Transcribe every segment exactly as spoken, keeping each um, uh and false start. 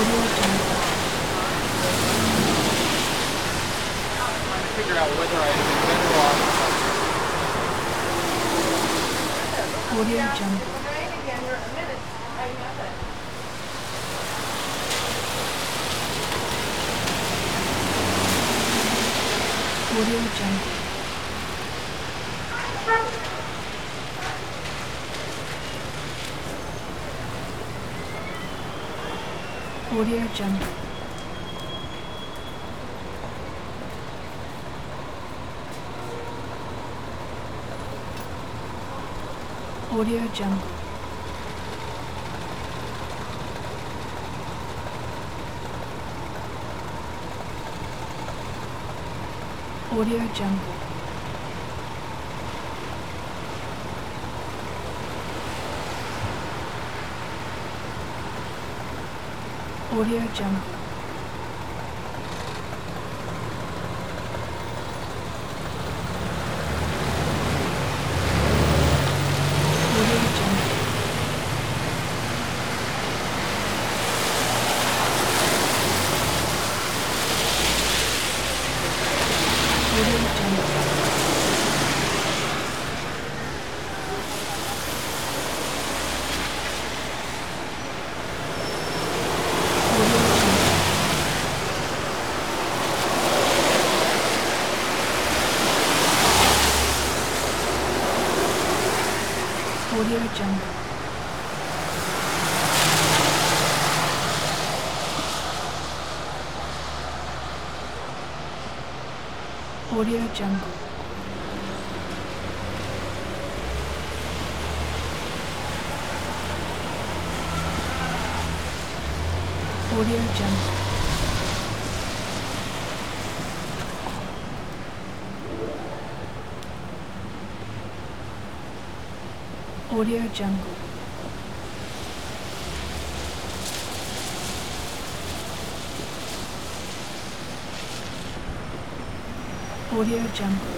Trying to figure out whether I'd be better off. Audio Jungle. Audio Jungle. Audio Jungle. Audio Jungle. Audio Jungle. Audio Jungle. Audio Jungle. Audio Jungle. Audio Jungle. Audio Jungle. Audio Jungle.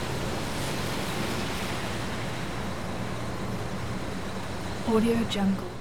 Audio Jungle.